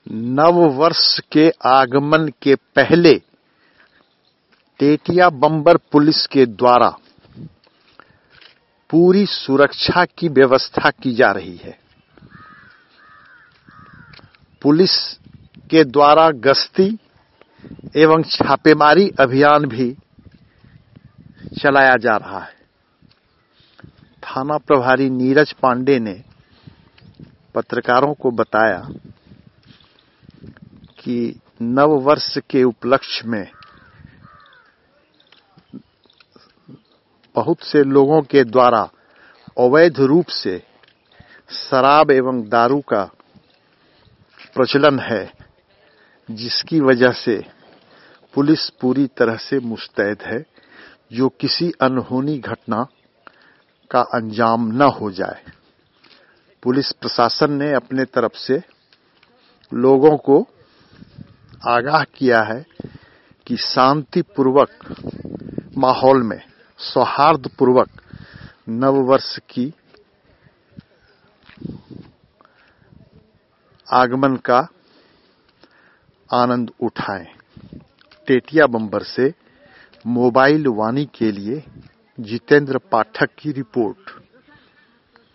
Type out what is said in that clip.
नव वर्ष के आगमन के पहले टेटिया बम्बर पुलिस के द्वारा पूरी सुरक्षा की व्यवस्था की जा रही है। पुलिस के द्वारा गश्ती एवं छापेमारी अभियान भी चलाया जा रहा है। थाना प्रभारी नीरज पांडे ने पत्रकारों को बताया कि नव वर्ष के उपलक्ष्य में बहुत से लोगों के द्वारा अवैध रूप से शराब एवं दारू का प्रचलन है, जिसकी वजह से पुलिस पूरी तरह से मुस्तैद है, जो किसी अनहोनी घटना का अंजाम न हो जाए। पुलिस प्रशासन ने अपने तरफ से लोगों को आगाह किया है कि शांतिपूर्वक माहौल में सौहार्दपूर्वक नववर्ष की आगमन का आनंद उठाएं। टेटिया बम्बर से मोबाइल वाणी के लिए जितेंद्र पाठक की रिपोर्ट।